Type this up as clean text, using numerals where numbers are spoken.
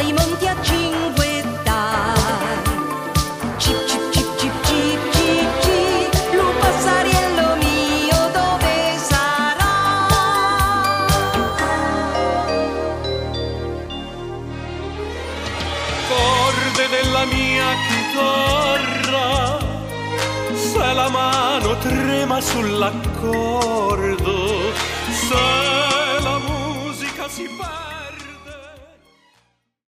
i monti a cinguettar. Cip cip cip cip cip cip cip, lu passariello mio dove sarà? Corde della mia chitarra, se la mano trema sull'accordo, se la musica si fa